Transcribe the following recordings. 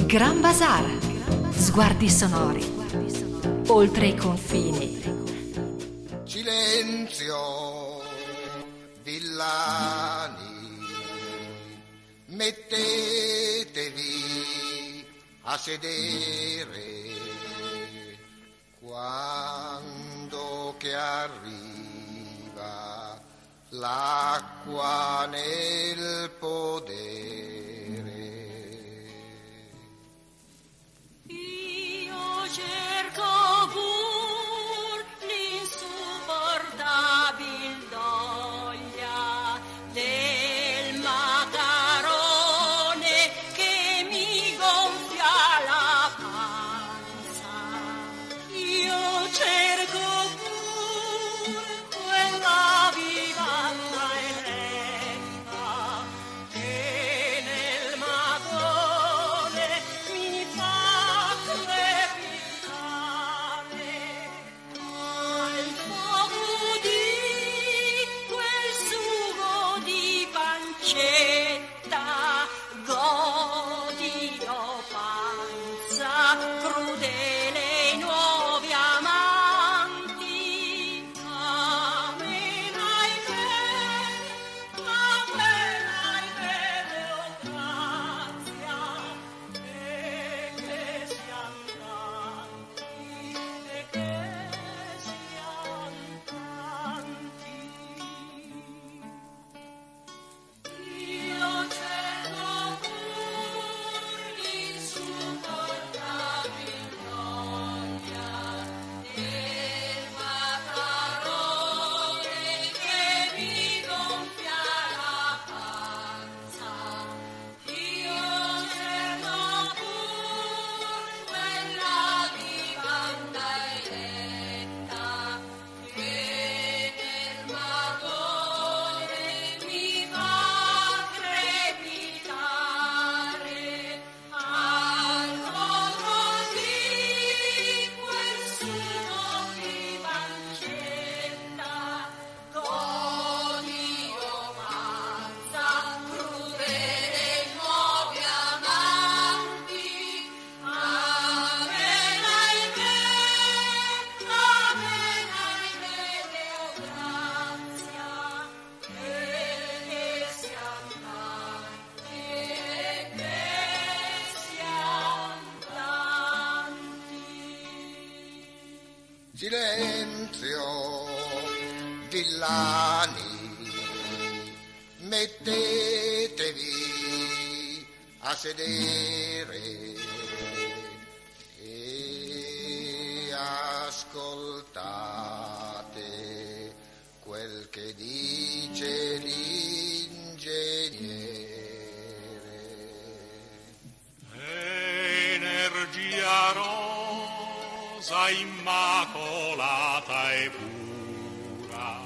Gran Bazar, sguardi sonori, oltre i confini. Silenzio, villani, mettetevi a sedere quando che arriva l'acqua nel podere. Io cerco pur l'insupportabil doglia del macarone che mi gonfia la panza. Io cerco pur quella vivanda eletta che nel magone mi fa crepitare al fuoco di quel sugo di pancetta. Godio panza crudele i nuovi amanti. Amen, Deo grazia, e che siam tanti, e che siam tanti. Io cerco pur l'insupportabil voglia del macarone che mi gonfia la panza. Io cerco pur quella vivanda eletta che nel magone mi fa crepitare al fuoco di quel sugo di pancetta. Godio pazza crudele i nuovi amanti. Amen, Deo grazia, e che siam tanti, e che siam tanti. Silenzio, villani, mettetevi a sedere e ascoltate quel che dice l'ingegnere. Energia rosa immacolata e pura,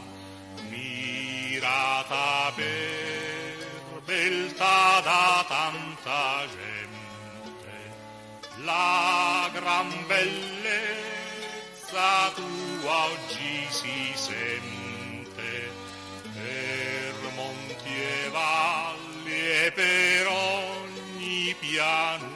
mirata per beltà da tanta gente, la gran bellezza tua oggi si sente per monti e valli e per ogni pianura.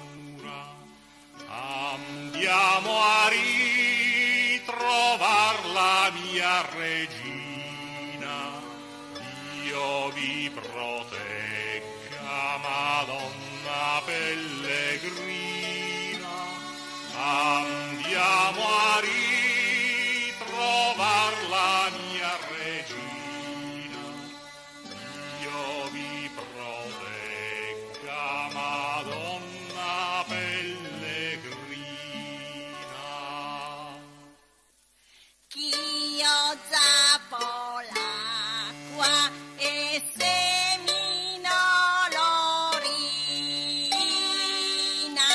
Andiamo a ritrovar la mia regina, Dio vi protegga, Madonna pellegrina. Andiamo a ritrovar la mia regina, Dio vi protegga, Madonna pellegrina. Ch'io zappo l'acqua e semino l'orina.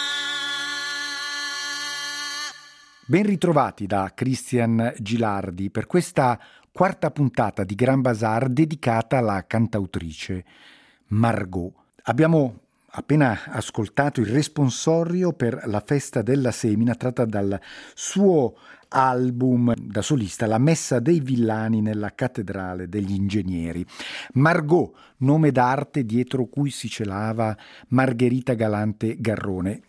Ben ritrovati da Christian Gilardi per questa quarta puntata di Gran Bazar dedicata alla cantautrice Margot. Abbiamo appena ascoltato il responsorio per la festa della semina tratta dal suo album da solista La Messa dei Villani nella Cattedrale degli Ingegneri. Margot, nome d'arte dietro cui si celava Margherita Galante Garrone.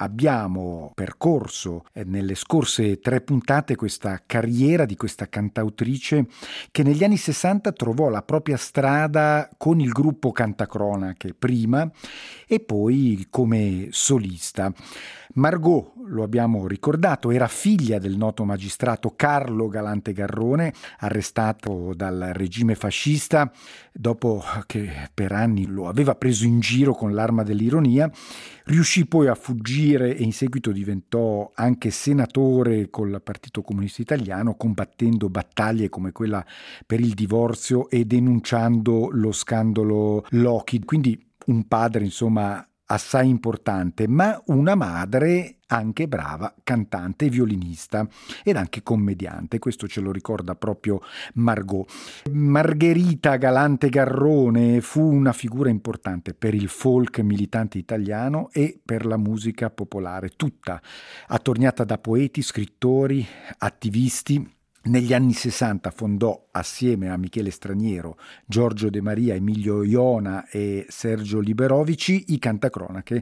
Abbiamo percorso nelle scorse 3 puntate questa carriera di questa cantautrice che negli anni 60 trovò la propria strada con il gruppo Cantacronache prima e poi come solista. Margot, lo abbiamo ricordato, era figlia del noto magistrato Carlo Galante Garrone, arrestato dal regime fascista dopo che per anni lo aveva preso in giro con l'arma dell'ironia. Riuscì poi a fuggire e in seguito diventò anche senatore col Partito Comunista Italiano, combattendo battaglie come quella per il divorzio e denunciando lo scandalo Lockheed. Quindi un padre, insomma, assai importante, ma una madre anche brava, cantante e violinista ed anche commediante. Questo ce lo ricorda proprio Margot. Margherita Galante Garrone fu una figura importante per il folk militante italiano e per la musica popolare tutta, attorniata da poeti, scrittori, attivisti. Negli anni 60 fondò assieme a Michele Straniero, Giorgio De Maria, Emilio Iona e Sergio Liberovici i Cantacronache,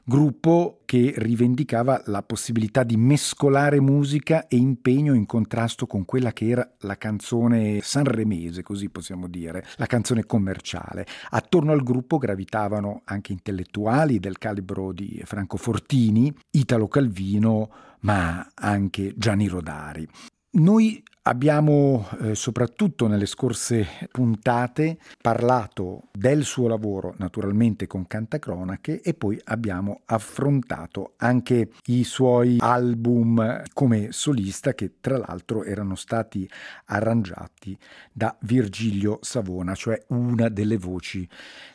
gruppo che rivendicava la possibilità di mescolare musica e impegno in contrasto con quella che era la canzone sanremese, così possiamo dire, la canzone commerciale. Attorno al gruppo gravitavano anche intellettuali del calibro di Franco Fortini, Italo Calvino, ma anche Gianni Rodari. Noi abbiamo, soprattutto nelle scorse puntate, parlato del suo lavoro naturalmente con Cantacronache e poi abbiamo affrontato anche i suoi album come solista che tra l'altro erano stati arrangiati da Virgilio Savona, cioè una delle voci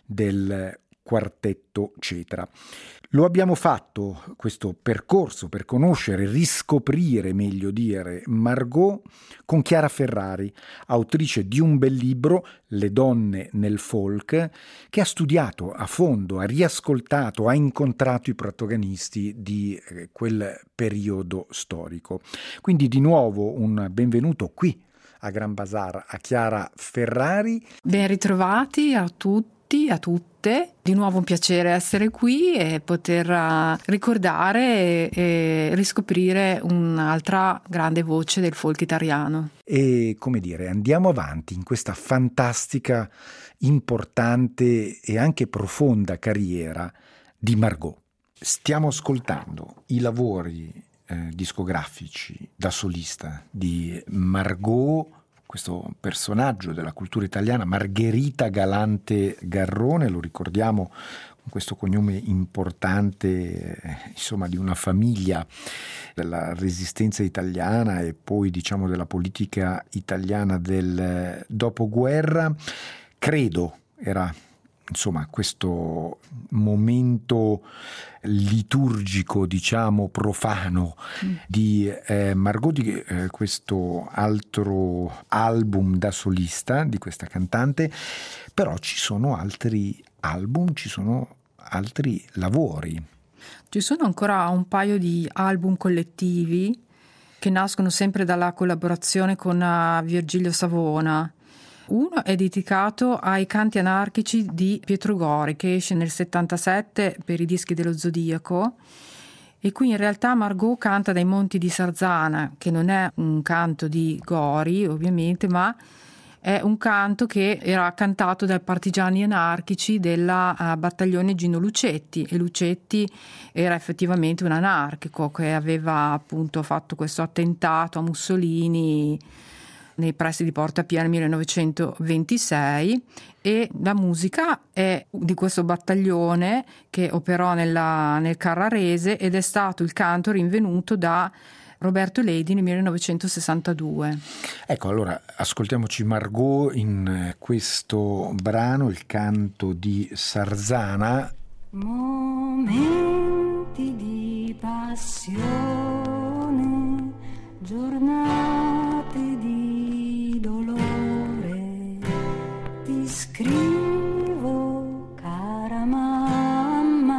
del quartetto Cetra. Lo abbiamo fatto questo percorso per conoscere, riscoprire, meglio dire, Margot con Chiara Ferrari, autrice di un bel libro, Le donne nel folk, che ha studiato a fondo, ha riascoltato, ha incontrato i protagonisti di quel periodo storico. Quindi di nuovo un benvenuto qui a Gran Bazar a Chiara Ferrari. Ben ritrovati a tutti, a tutte. Di nuovo un piacere essere qui e poter ricordare e riscoprire un'altra grande voce del folk italiano. E come dire, andiamo avanti in questa fantastica, importante e anche profonda carriera di Margot. Stiamo ascoltando i lavori discografici da solista di Margot, questo personaggio della cultura italiana, Margherita Galante Garrone, lo ricordiamo con questo cognome importante, insomma, di una famiglia della resistenza italiana e poi diciamo della politica italiana del dopoguerra. Credo era insomma questo momento liturgico, diciamo profano di Margot, di questo altro album da solista di questa cantante, però ci sono altri album, ci sono altri lavori. Ci sono ancora un paio di album collettivi che nascono sempre dalla collaborazione con Virgilio Savona. Uno è dedicato ai canti anarchici di Pietro Gori, che esce nel 77 per i dischi dello Zodiaco, e qui in realtà Margot canta dai Monti di Sarzana, che non è un canto di Gori ovviamente, ma è un canto che era cantato dai partigiani anarchici della battaglione Gino Lucetti, e Lucetti era effettivamente un anarchico che aveva appunto fatto questo attentato a Mussolini nei pressi di Porta Pia nel 1926, e la musica è di questo battaglione che operò nel Carrarese ed è stato il canto rinvenuto da Roberto Leidi nel 1962. Ecco, allora ascoltiamoci Margot in questo brano, il canto di Sarzana. Momenti di passione, giornate di dolore, ti scrivo cara mamma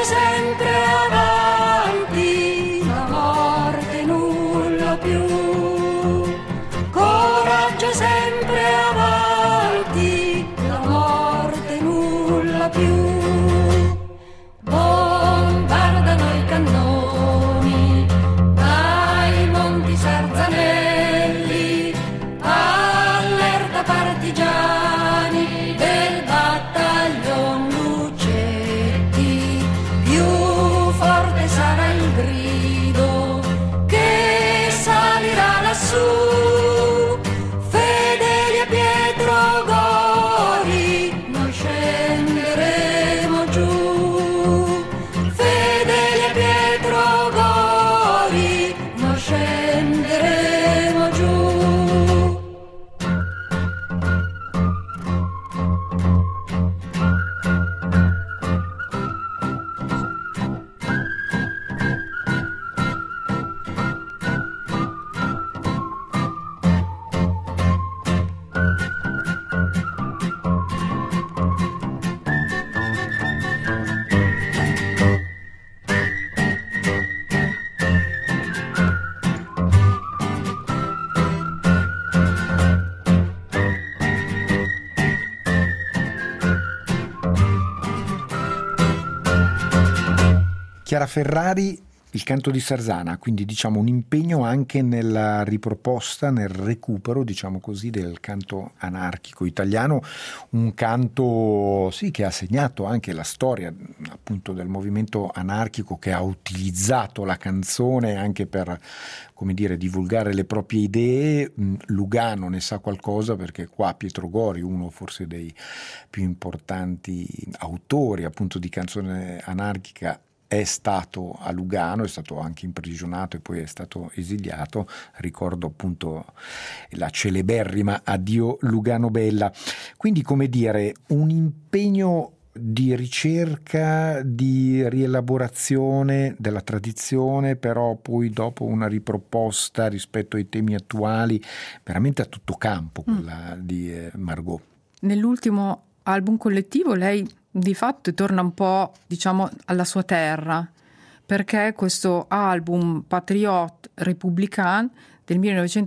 sempre avanti, la morte nulla più. Coraggio sempre avanti, la morte nulla più. Bombardano i cannoni dai monti Sarzanelli, allerta partigiani del battaglion Lucetti. Più forte sarà il grido che salirà lassù, fedeli a Pietro Gori noi scenderemo giù. Fedeli a Pietro Gori noi scenderemo giù. Chiara Ferrari, il canto di Sarzana, quindi diciamo un impegno anche nella riproposta, nel recupero, diciamo così, del canto anarchico italiano, un canto sì che ha segnato anche la storia appunto del movimento anarchico, che ha utilizzato la canzone anche per, come dire, divulgare le proprie idee. Lugano ne sa qualcosa, perché qua Pietro Gori, uno forse dei più importanti autori appunto di canzone anarchica, è stato a Lugano, è stato anche imprigionato e poi è stato esiliato. Ricordo appunto la celeberrima Addio Lugano Bella. Quindi, come dire, un impegno di ricerca, di rielaborazione della tradizione, però poi dopo una riproposta rispetto ai temi attuali, veramente a tutto campo, quella di Margot. Nell'ultimo album collettivo lei di fatto torna un po', diciamo, alla sua terra, perché questo album Patriote Républicain del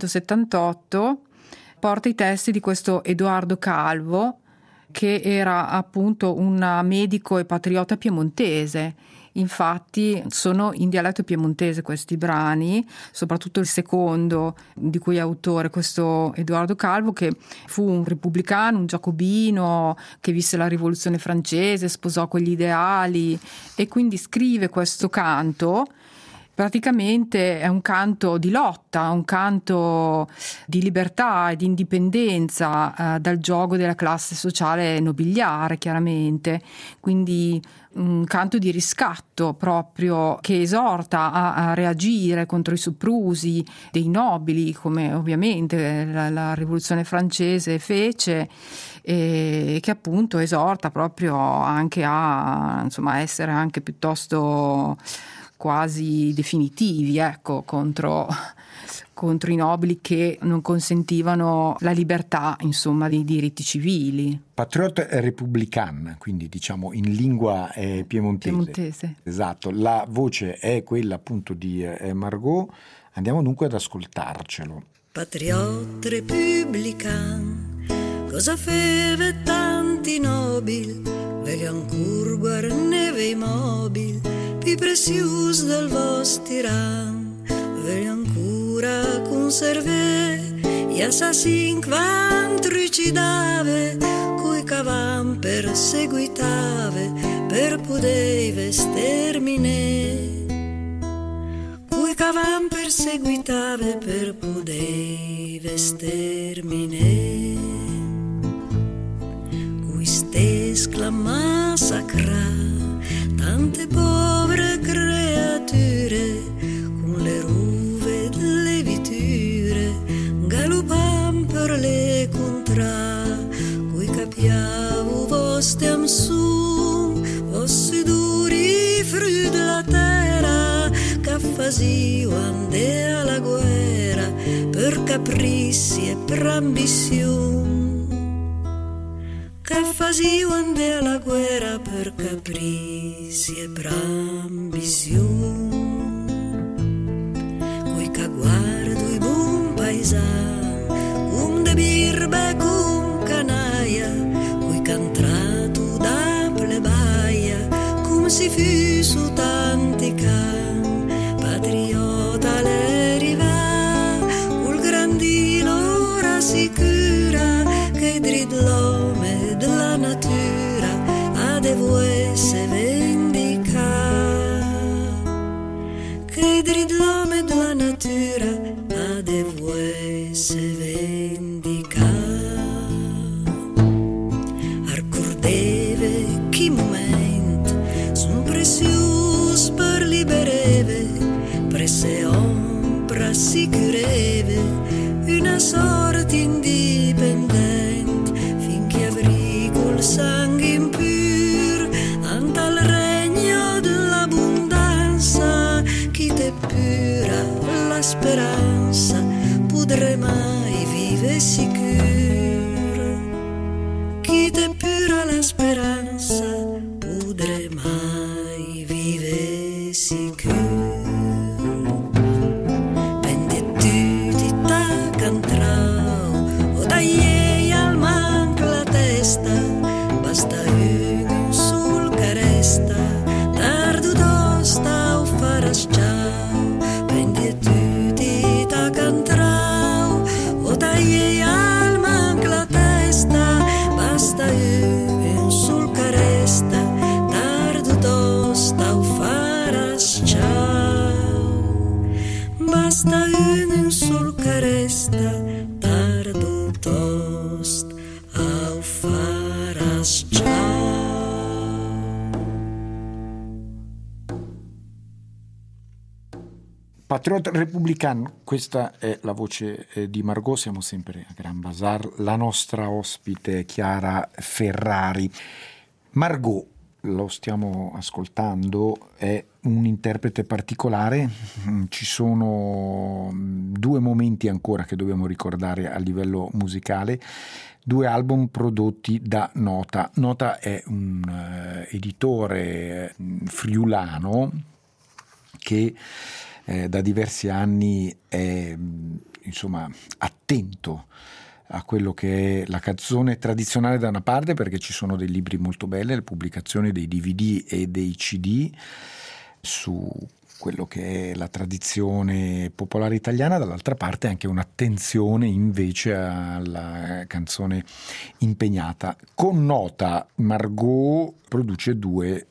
1978 porta i testi di questo Edoardo Calvo, che era appunto un medico e patriota piemontese. Infatti sono in dialetto piemontese questi brani, soprattutto il secondo, di cui è autore questo Edoardo Calvo, che fu un repubblicano, un giacobino, che visse la rivoluzione francese, sposò quegli ideali e quindi scrive questo canto. Praticamente è un canto di lotta, un canto di libertà e di indipendenza dal giogo della classe sociale nobiliare, chiaramente. Quindi un canto di riscatto proprio, che esorta a reagire contro i soprusi dei nobili, come ovviamente la rivoluzione francese fece, e che appunto esorta proprio anche a, insomma, essere anche piuttosto quasi definitivi, ecco, contro i nobili che non consentivano la libertà, insomma, dei diritti civili. Patriote Républicain, quindi diciamo in lingua piemontese. Esatto, la voce è quella appunto di Margot. Andiamo dunque ad ascoltarcelo. Patriote Républicain, cosa feve tanti nobili, vegli ancor guarneve i mobili, più preziosi del vostro tiran, vegli ancora conserve gli assassin quant trucidave, cui cavam perseguitave per pudeve stermine, cui cavam perseguitave per pudeve stermine, cui stescla massacra tante povere creature, con le ruve delle viture, galopam per le contra, cui capiavo vostri amsum, vostri duri frutti della terra, che fasivo ande alla guerra, per capricci e per ambizione, che fazione della guerra per capricci e per ambizione, coi che guardo i buon paesano, de birbe cum canaia, coi che entrato da plebaia, come si fu su tanti can, patriota le riva, col grandilo rassicura, che drid l'uomo della natura ha devo essere vendica, che drid l'uomo della natura ha devo essere vendica. Arcordeve chi momento son preziosi per libereve, prese ombra sicureve una sorte indipendente, finché avrì col sangue impur anta il regno dell'abbondanza, chi te pura la speranza potrei mai vivere sicuro, chi te pura la speranza potrei mai vivere sicuro. Basta uno sul caresta, tardo tosta o faras ciao, prendi tutti ta cantrao, o tagli al manca la testa, basta uno sul caresta, tardo tosta o faras ciao, basta uno sul caresta, tardo tosta o faras ciao. Patriot Republican, questa è la voce di Margot, siamo sempre a Gran Bazar, la nostra ospite è Chiara Ferrari. Margot, lo stiamo ascoltando, è un interprete particolare, ci sono due momenti ancora che dobbiamo ricordare a livello musicale, due album prodotti da Nota. Nota è un editore friulano che da diversi anni è insomma attento a quello che è la canzone tradizionale da una parte, perché ci sono dei libri molto belli, le pubblicazioni dei DVD e dei CD su quello che è la tradizione popolare italiana, dall'altra parte anche un'attenzione invece alla canzone impegnata. Con Nota Margot produce due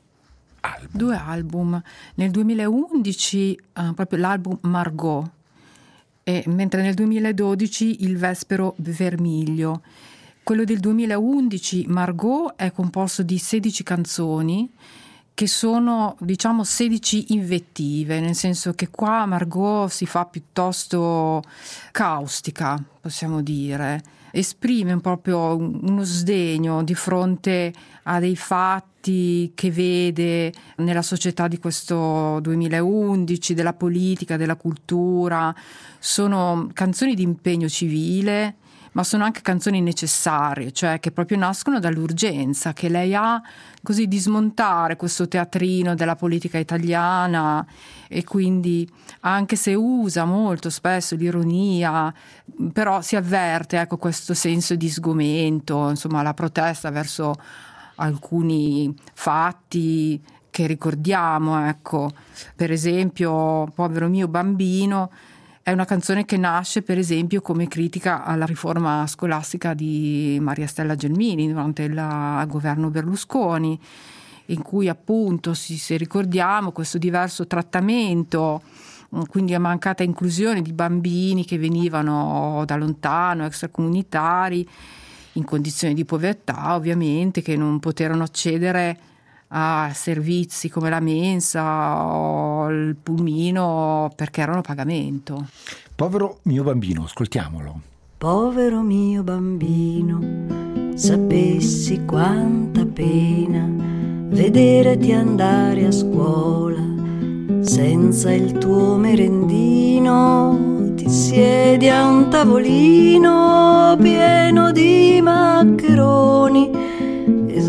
album. Nel 2011 proprio l'album Margot, mentre nel 2012 il Vespero Vermiglio. Quello del 2011 Margot è composto di 16 canzoni che sono, diciamo, 16 invettive, nel senso che qua Margot si fa piuttosto caustica, possiamo dire, esprime proprio uno sdegno di fronte a dei fatti che vede nella società di questo 2011, della politica, della cultura. Sono canzoni di impegno civile, ma sono anche canzoni necessarie, cioè che proprio nascono dall'urgenza che lei ha così di smontare questo teatrino della politica italiana, e quindi anche se usa molto spesso l'ironia, però si avverte, ecco, questo senso di sgomento, insomma la protesta verso alcuni fatti che ricordiamo, ecco, per esempio Povero mio bambino è una canzone che nasce per esempio come critica alla riforma scolastica di Maria Stella Gelmini durante il governo Berlusconi, in cui appunto se ricordiamo questo diverso trattamento, quindi a mancata inclusione di bambini che venivano da lontano, extracomunitari, in condizioni di povertà ovviamente, che non poterono accedere a servizi come la mensa o il pulmino perché erano a pagamento. Povero mio bambino, ascoltiamolo. Povero mio bambino, sapessi quanta pena vederti andare a scuola senza il tuo merendino, ti siedi a un tavolino pieno di maccheroni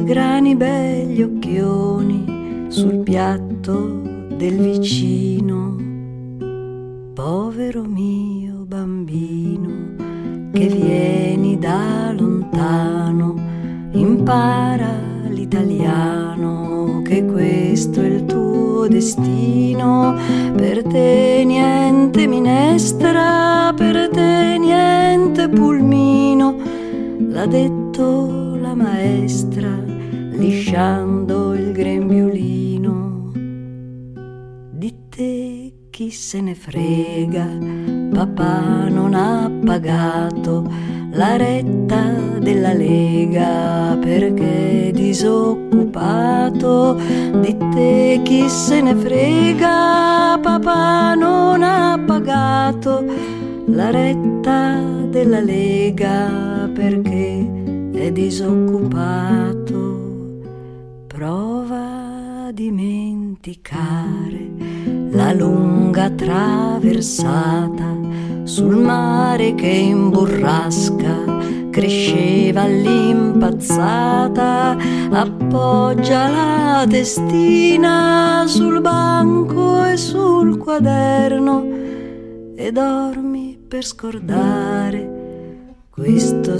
grani begli occhioni sul piatto del vicino. Povero mio bambino, che vieni da lontano, impara l'italiano, che questo è il tuo destino. Per te niente minestra, per te niente pulmino, l'ha detto la maestra lisciando il grembiulino. Di te chi se ne frega, papà non ha pagato la retta della Lega perché è disoccupato. Di te chi se ne frega, papà non ha pagato la retta della Lega perché è disoccupato. Prova a dimenticare la lunga traversata sul mare che in burrasca cresceva all'impazzata. Appoggia la testina sul banco e sul quaderno e dormi per scordare questo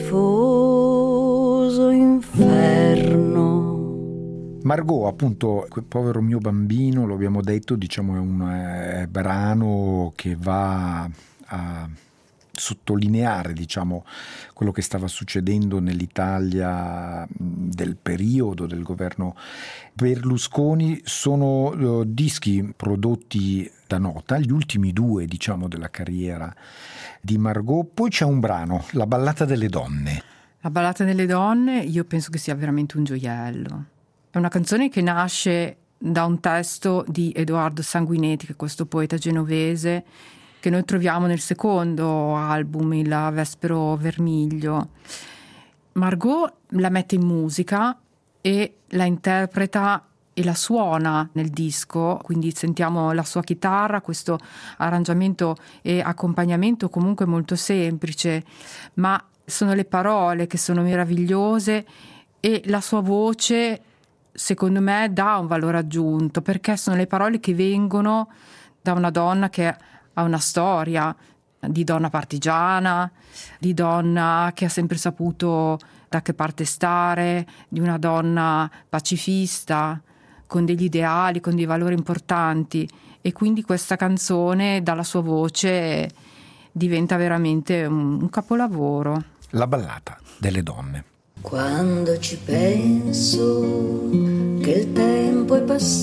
schifoso inferno. Margot, appunto, Povero mio bambino, lo abbiamo detto, diciamo è un brano che va a sottolineare, diciamo, quello che stava succedendo nell'Italia del periodo del governo Berlusconi. Sono dischi prodotti da nota, gli ultimi due, diciamo, della carriera di Margot. Poi c'è un brano, La ballata delle donne. La ballata delle donne io penso che sia veramente un gioiello. È una canzone che nasce da un testo di Edoardo Sanguinetti, che è questo poeta genovese, che noi troviamo nel secondo album, il Vespero Vermiglio. Margot la mette in musica e la interpreta e la suona nel disco, quindi sentiamo la sua chitarra, questo arrangiamento e accompagnamento comunque molto semplice, ma sono le parole che sono meravigliose e la sua voce secondo me dà un valore aggiunto, perché sono le parole che vengono da una donna che ha una storia di donna partigiana, di donna che ha sempre saputo da che parte stare, di una donna pacifista, con degli ideali, con dei valori importanti, e quindi questa canzone dalla sua voce diventa veramente un capolavoro. La ballata delle donne. Quando ci penso che il tempo è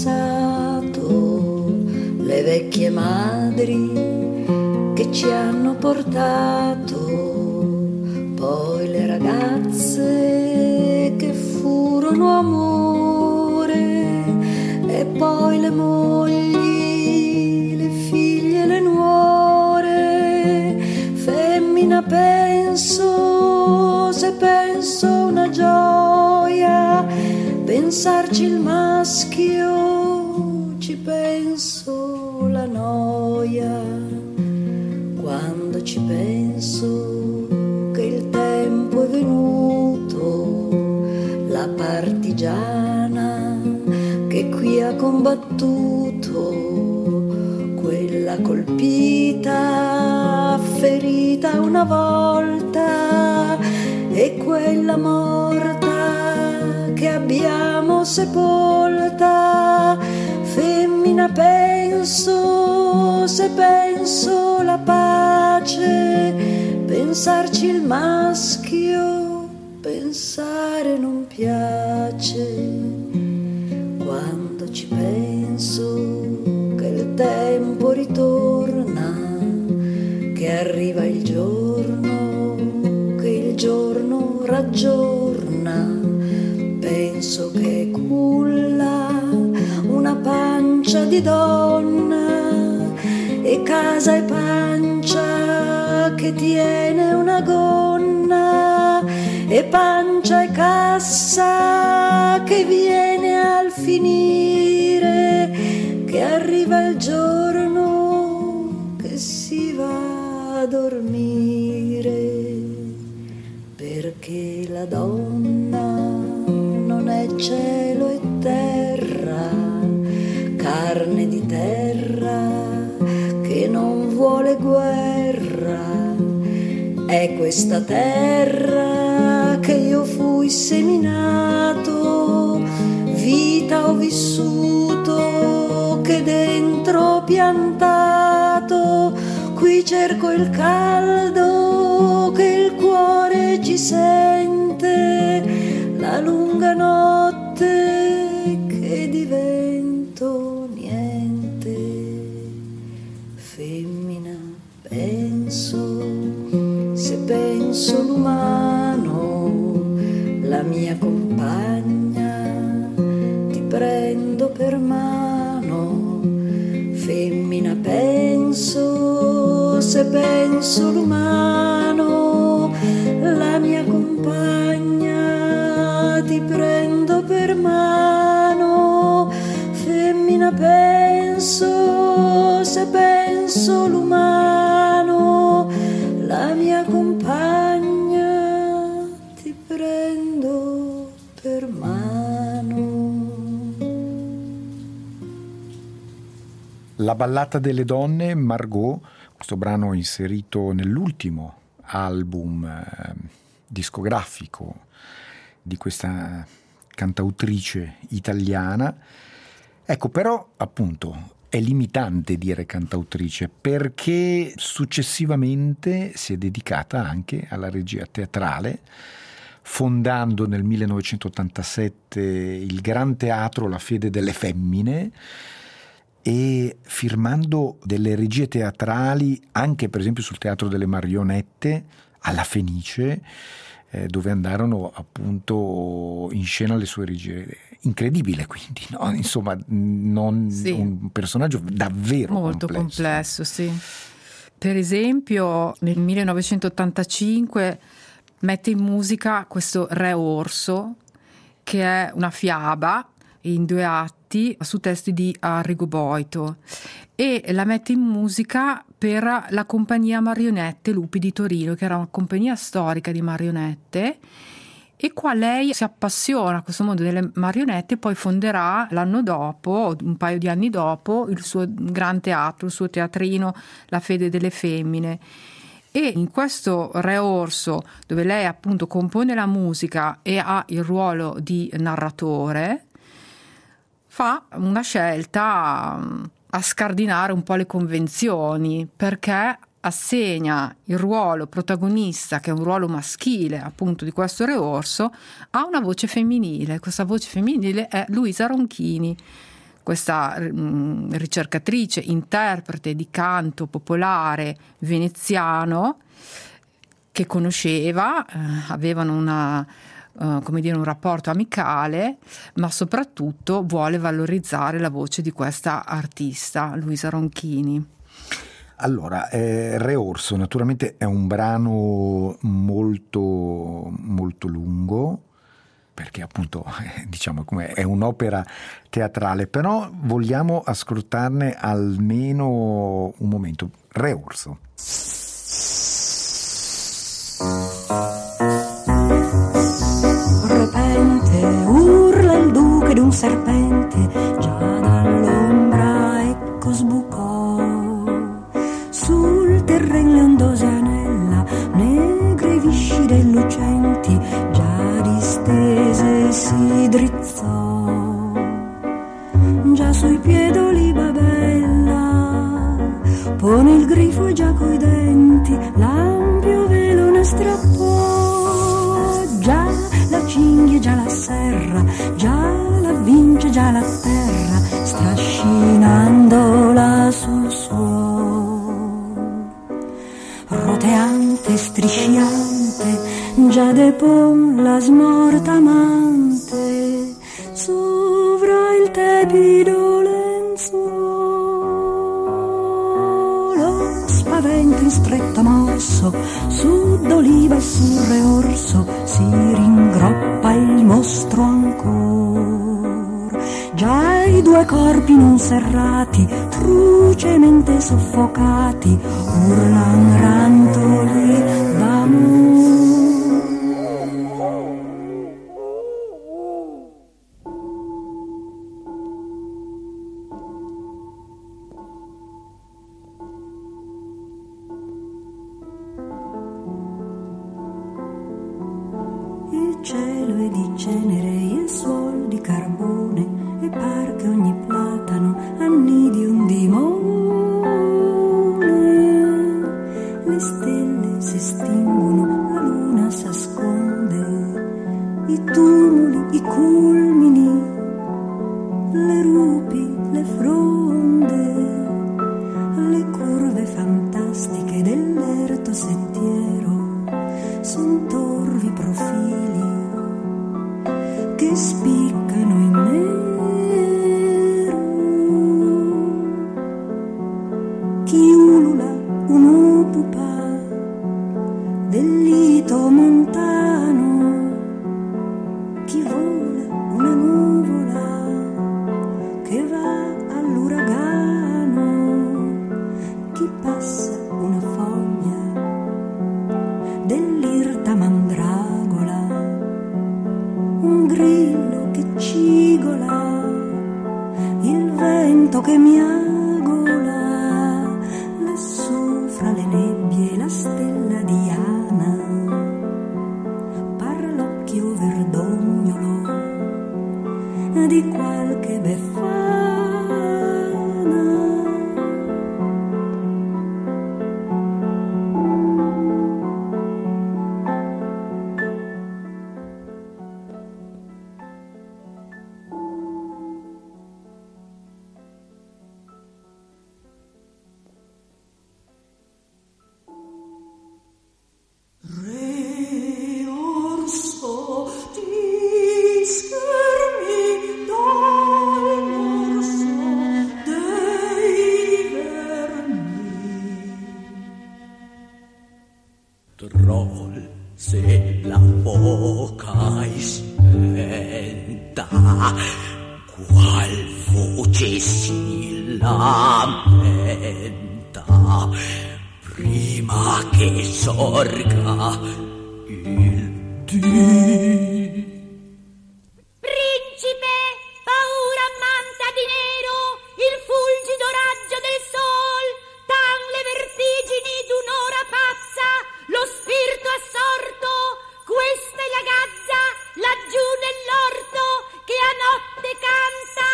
passato, le vecchie madri che ci hanno portato, poi le ragazze che furono amore, e poi le mogli, le figlie, le nuore. Femmina penso, se penso una gioia, pensarci il maschio, ci penso la noia. Quando ci penso che il tempo è venuto, la partigiana che qui ha combattuto, quella colpita, ferita una volta, e quella morta che abbiamo sepolta. Femmina penso, se penso la pace, pensarci il maschio, pensare non piace. Quando ci penso che il tempo ritorna, che arriva il giorno, che il giorno raggiorna, penso che culla una pancia di donna, e casa e pancia che tiene una gonna, e pancia e cassa che viene al finire, che arriva il giorno che si va a dormire, perché la donna non carne di terra che non vuole guerra. È questa terra che io fui seminato, vita ho vissuto che dentro ho piantato. Qui cerco il caldo che il cuore ci sente, la lunga notte che divento niente. Femmina, penso, se penso l'umano, la mia compagna, ti prendo per mano. Femmina, penso, se penso l'umano, la mia compagna, ti prendo per mano. Femmina, penso, se penso l'umano, la mia compagna, ti prendo per mano. La ballata delle donne, Margot, questo brano inserito nell'ultimo album discografico di questa cantautrice italiana. Ecco, però appunto è limitante dire cantautrice, perché successivamente si è dedicata anche alla regia teatrale, fondando nel 1987 il Gran Teatro La Fede delle Femmine e firmando delle regie teatrali anche per esempio sul Teatro delle Marionette alla Fenice, dove andarono appunto in scena le sue regie. Incredibile, quindi, no? Insomma, sì, un personaggio davvero molto complesso, sì. Per esempio nel 1985 mette in musica questo Re Orso, che è una fiaba in 2 atti su testi di Arrigo Boito, e la mette in musica per la compagnia Marionette Lupi di Torino, che era una compagnia storica di marionette, e qua lei si appassiona a questo mondo delle marionette e poi fonderà l'anno dopo, un paio di anni dopo, il suo gran teatro, il suo teatrino La Fede delle Femmine. E in questo Re Orso, dove lei appunto compone la musica e ha il ruolo di narratore, fa una scelta a scardinare un po' le convenzioni, perché assegna il ruolo protagonista, che è un ruolo maschile appunto di questo Re Orso, a una voce femminile. Questa voce femminile è Luisa Ronchini, questa ricercatrice, interprete di canto popolare veneziano, che conosceva, avevano un rapporto amicale, ma soprattutto vuole valorizzare la voce di questa artista, Luisa Ronchini. Allora, Re Orso naturalmente è un brano molto, molto lungo, perché appunto diciamo come è un'opera teatrale, però vogliamo ascoltarne almeno un momento. Re Orso. Repente urla il duca di un serpente, già dall'ombra ecco sbucò. Sul terreno leondose anella, negre viscide e lucenti, già distese si drizzò. Già sui piedoli babella, pone il grifo e già coi denti, l'ampio velo ne strappò. Già la cinghia, già la serra, già la vince, già la terra, strascinandola sul suo. Roteante, strisciante, già depon la smorta amante, sovra il tepido lenzuolo. Spavento in stretto morso, su d'oliva e sul Re Orso, si ringroppa il mostro ancor. Già i 2 corpi non serrati, trucemente soffocati, urlan rantoli d'amor. cielo e di cenere il suol di carbone, e par che ogni platano annidi un dimone. Le stelle si estinguono, la luna s'asconde, i tumuli, i culmini, le rupi, le fronde, le curve fantastiche dell'erto sentiero, son torvi profili che spiccano in nero. Chi ulula un'upupa del lito montano, chi vola una nuvola che va all'uragano, chi passa una foglia dell'irta mandragola, un grillo che cigola, il vento che miagola, lassù fra le nebbie la stella Diana, par l'occhio verdognolo di qualche befana. Re orso, ti schermi dal morso dei vermi. Troll, se la foca spenta, qual voce si lamenta, prima che sorga il dì. Principe, paura manta di nero, il fulgido raggio del sol, tan le vertigini d'un'ora pazza, lo spirito assorto, questa è la gazza, laggiù nell'orto, che a notte canta.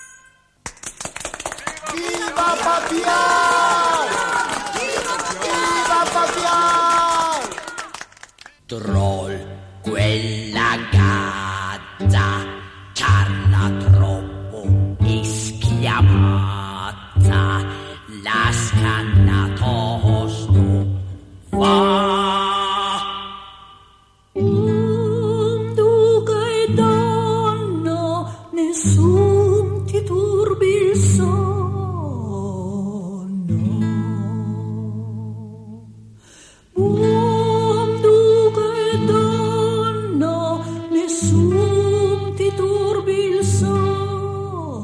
Viva Papiano! Viva Papiano! Troll, quella gazza c'arla troppo ischiamazza, la scanna tosto fa. Duca e donna, nessun ti turbi il sonno. Duca e donna, nessun ti turbi il sonno.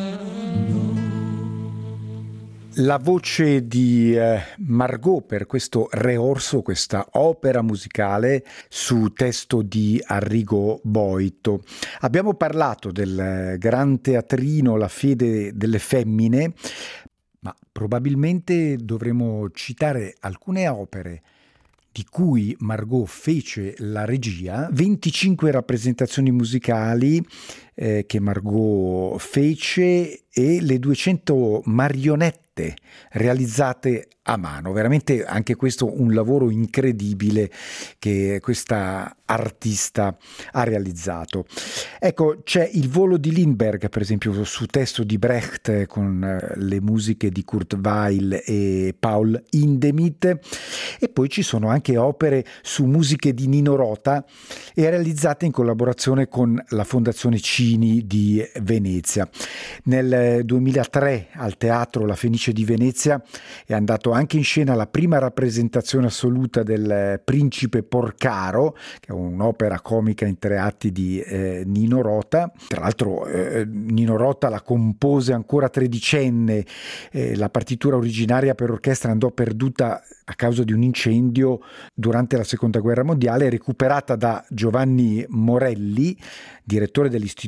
La voce di Margot per questo Re Orso, questa opera musicale su testo di Arrigo Boito. Abbiamo parlato del gran teatrino La fede delle femmine, ma probabilmente dovremo citare alcune opere di cui Margot fece la regia, 25 rappresentazioni musicali che Margot fece e le 200 marionette realizzate a mano. Veramente anche questo un lavoro incredibile che questa artista ha realizzato. Ecco, c'è Il volo di Lindbergh, per esempio, su testo di Brecht con le musiche di Kurt Weill e Paul Hindemith, e poi ci sono anche opere su musiche di Nino Rota e realizzate in collaborazione con la Fondazione Cini di Venezia. Nel 2003 al Teatro La Fenice di Venezia è andato anche in scena la prima rappresentazione assoluta del Principe Porcaro, che è un'opera comica in 3 atti di Nino Rota. Tra l'altro Nino Rota la compose ancora tredicenne, la partitura originaria per orchestra andò perduta a causa di un incendio durante la Seconda Guerra Mondiale, recuperata da Giovanni Morelli, direttore dell'Istituto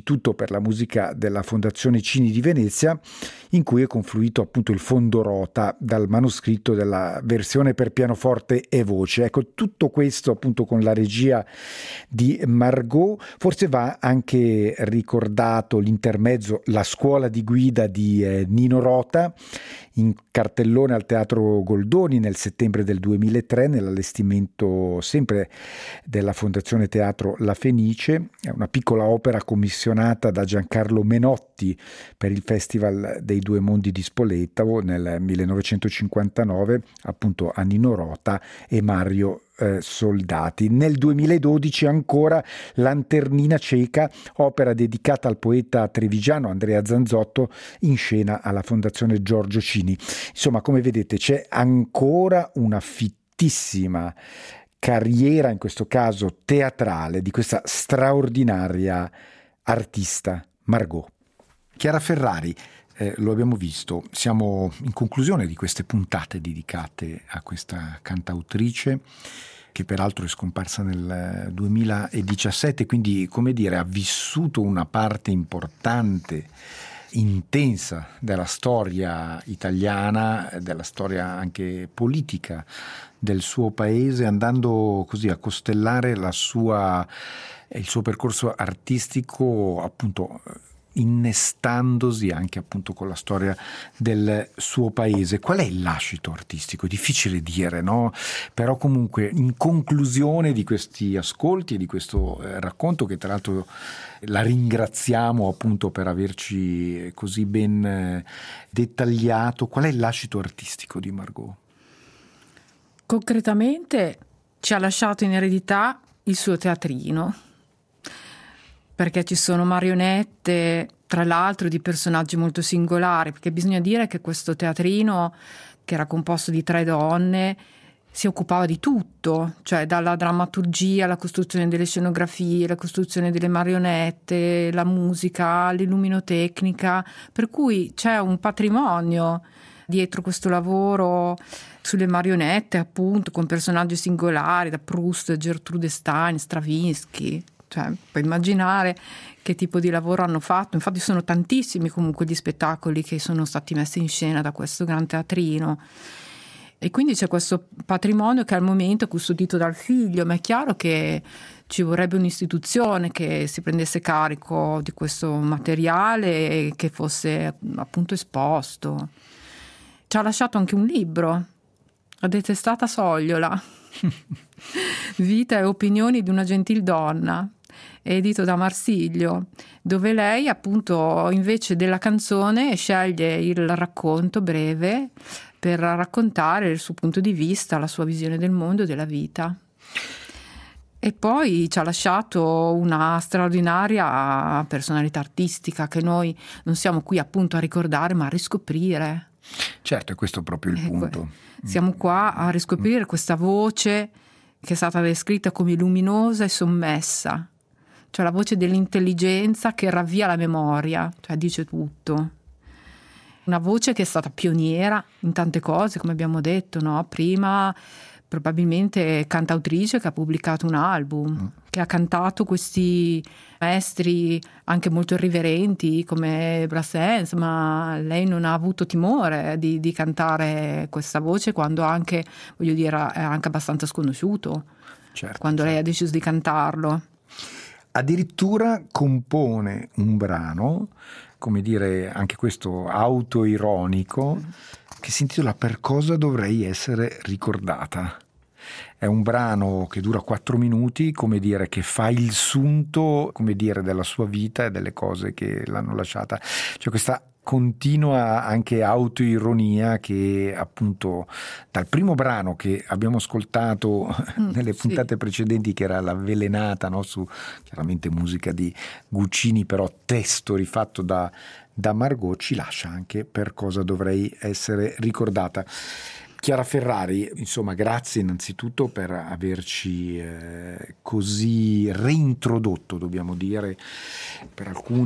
Istituto per la musica della Fondazione Cini di Venezia, in cui è confluito appunto il fondo rota dal manoscritto della versione per pianoforte e voce. Ecco, tutto questo appunto con la regia di Margaux. Forse va anche ricordato l'intermezzo, la scuola di guida di Nino Rota, in cartellone al Teatro Goldoni nel settembre del 2003 nell'allestimento sempre della Fondazione Teatro La Fenice. È una piccola opera commissionata da Giancarlo Menotti per il Festival dei Due Mondi di Spoleto nel 1959, appunto a Nino Rota e Mario Soldati. Nel 2012 ancora Lanternina cieca, opera dedicata al poeta trevigiano Andrea Zanzotto, in scena alla Fondazione Giorgio Cini. Insomma, come vedete, c'è ancora una fittissima carriera, in questo caso teatrale, di questa straordinaria artista Margaux. Chiara Ferrari, lo abbiamo visto, siamo in conclusione di queste puntate dedicate a questa cantautrice che peraltro è scomparsa nel 2017, quindi come dire ha vissuto una parte importante, intensa della storia italiana, della storia anche politica del suo paese, andando così a costellare il suo percorso artistico, appunto innestandosi anche appunto con la storia del suo paese. Qual è il lascito artistico? È difficile dire, no? Però comunque in conclusione di questi ascolti e di questo racconto, che tra l'altro la ringraziamo appunto per averci così ben dettagliato, qual è il lascito artistico di Margaux? Concretamente ci ha lasciato in eredità il suo teatrino, perché ci sono marionette, tra l'altro di personaggi molto singolari, perché bisogna dire che questo teatrino, che era composto di 3 donne, si occupava di tutto, cioè dalla drammaturgia, la costruzione delle scenografie, la costruzione delle marionette, la musica, l'illuminotecnica, per cui c'è un patrimonio dietro questo lavoro sulle marionette, appunto, con personaggi singolari, da Proust, Gertrude Stein, Stravinsky. Cioè, puoi immaginare che tipo di lavoro hanno fatto. Infatti sono tantissimi comunque gli spettacoli che sono stati messi in scena da questo gran teatrino, e quindi c'è questo patrimonio che al momento è custodito dal figlio, ma è chiaro che ci vorrebbe un'istituzione che si prendesse carico di questo materiale e che fosse appunto esposto. Ci ha lasciato anche un libro, La detestata Sogliola, Vita e opinioni di una gentildonna, edito da Marsiglio, dove lei appunto invece della canzone sceglie il racconto breve per raccontare il suo punto di vista, la sua visione del mondo e della vita. E poi ci ha lasciato una straordinaria personalità artistica che noi non siamo qui appunto a ricordare, ma a riscoprire. Certo, è questo proprio il punto. Siamo qua a riscoprire questa voce che è stata descritta come luminosa e sommessa, cioè la voce dell'intelligenza che ravvia la memoria, cioè dice tutto. Una voce che è stata pioniera in tante cose, come abbiamo detto, no? Prima probabilmente cantautrice che ha pubblicato un album, che ha cantato questi maestri anche molto irriverenti come Brassens, ma lei non ha avuto timore di cantare questa voce quando anche, voglio dire, è anche abbastanza sconosciuto, certo, quando lei ha deciso di cantarlo. Addirittura compone un brano, come dire, anche questo autoironico, che si intitola Per cosa dovrei essere ricordata. È un brano che dura 4 minuti, come dire, che fa il sunto, come dire, della sua vita e delle cose che l'hanno lasciata. Cioè questa continua anche autoironia che appunto dal primo brano che abbiamo ascoltato nelle puntate precedenti, che era l'Avvelenata, no? Su chiaramente musica di Guccini, però testo rifatto da Margaux, ci lascia anche Per cosa dovrei essere ricordata. Chiara Ferrari, insomma, grazie innanzitutto per averci così reintrodotto, dobbiamo dire, per alcuni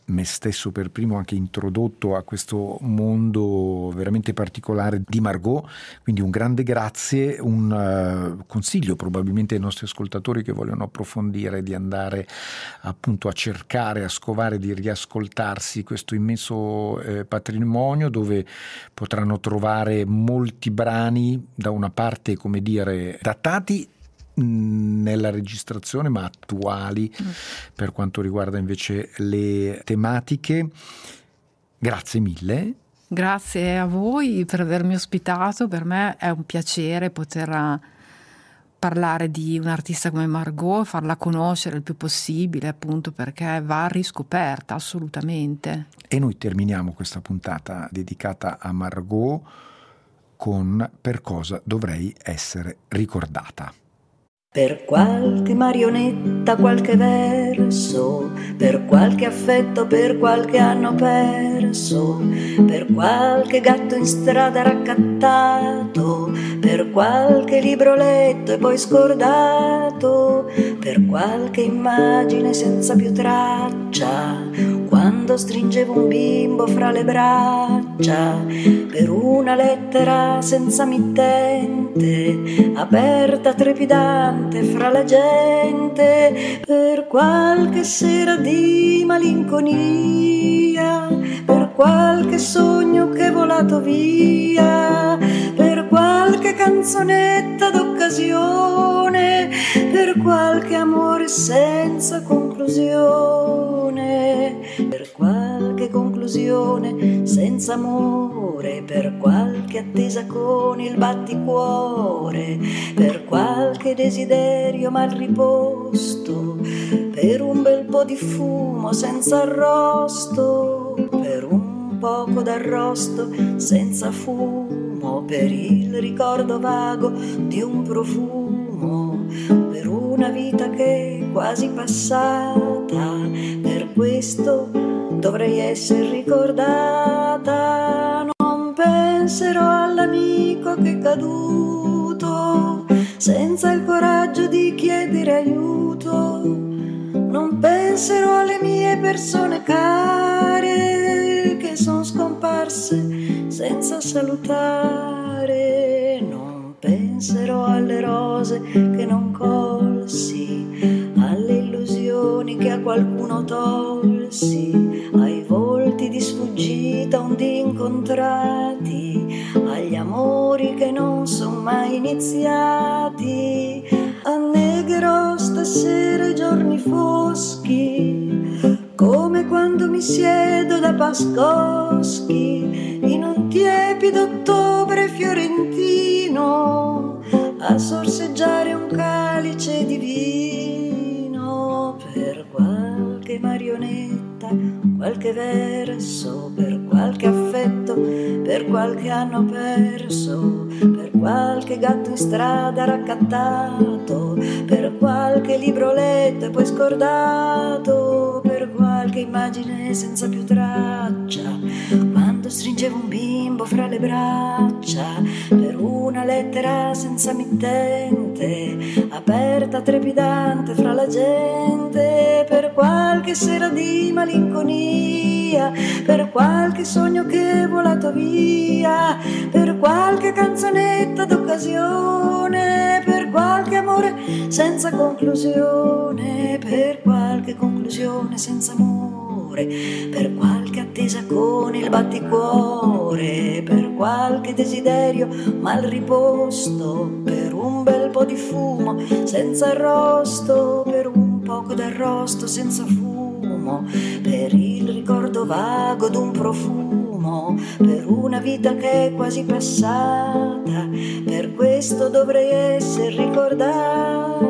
me stesso per primo anche introdotto a questo mondo veramente particolare di Margot, quindi un grande grazie, un consiglio probabilmente ai nostri ascoltatori che vogliono approfondire di andare appunto a cercare, a scovare, di riascoltarsi questo immenso patrimonio, dove potranno trovare molti brani, da una parte come dire datati nella registrazione ma attuali per quanto riguarda invece le tematiche. Grazie mille. Grazie a voi per avermi ospitato, per me è un piacere poter parlare di un'artista come Margot, farla conoscere il più possibile, appunto perché va riscoperta assolutamente. E noi terminiamo questa puntata dedicata a Margot con Per cosa dovrei essere ricordata. Per qualche marionetta, qualche verso, per qualche affetto, per qualche anno perso, per qualche gatto in strada raccattato, per qualche libro letto e poi scordato, per qualche immagine senza più traccia, quando stringevo un bimbo fra le braccia, per una lettera senza mittente, aperta trepidante fra la gente, per qualche sera di malinconia, per qualche sogno che è volato via, per qualche canzonetta d'occasione, per qualche amore senza conclusione, per qualche conclusione senza amore, per qualche attesa con il batticuore, per qualche desiderio mal riposto, per un bel po' di fumo senza arrosto, per un poco d'arrosto senza fumo, per il ricordo vago di un profumo, per una vita che è quasi passata, per questo dovrei essere ricordata. Non penserò all'amico che è caduto senza il coraggio di chiedere aiuto, non penserò alle mie persone care che sono scomparse senza salutare, non penserò alle rose che non colsi, alle illusioni che a qualcuno tolsi, ai volti di sfuggita un dì incontrati, agli amori che non son mai iniziati. Annegherò stasera i giorni foschi, come quando mi siedo da Pascoschi in un tiepido ottobre fiorentino a sorseggiare un calice di vino, per qualche marionetta, qualche verso, per qualche affetto, per qualche anno perso, per qualche gatto in strada raccattato, per qualche libro letto e poi scordato, per qualche immagine senza più traccia, quando stringevo un bimbo fra le braccia, per una lettera senza mittente, aperta trepidante fra la gente, per qualche sera di malinconia, per qualche sogno che è volato via, per qualche canzonetta d'occasione, per qualche amore senza conclusione, per qualche conclusione senza amore, per qualche attesa con il batticuore, per qualche desiderio mal riposto, per un bel po' di fumo senza arrosto, per un poco d'arrosto senza fumo, per il ricordo vago d'un profumo, per una vita che è quasi passata, per questo dovrei essere ricordata.